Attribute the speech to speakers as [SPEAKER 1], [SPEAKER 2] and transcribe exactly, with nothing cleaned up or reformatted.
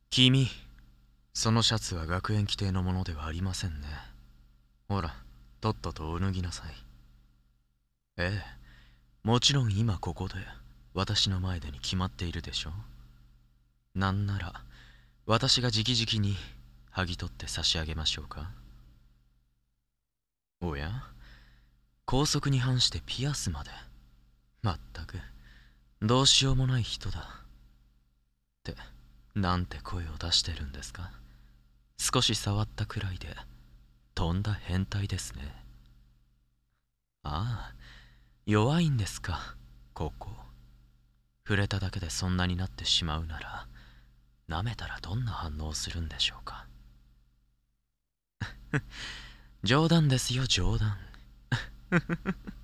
[SPEAKER 1] 君、そのシャツは学園規定のものではありませんね。ほら、とっととお脱ぎなさい。ええ、もちろん今ここで私の前でに決まっているでしょ。なんなら私が直々に剥ぎ取って差し上げましょうか。おや、校則に反してピアスまで。まったくどうしようもない人だ。ってなんて声を出してるんですか。少し触ったくらいでとんだ変態ですね。ああ、弱いんですか、ここ。触れただけでそんなになってしまうなら、舐めたらどんな反応をするんでしょうか。冗談ですよ、冗談。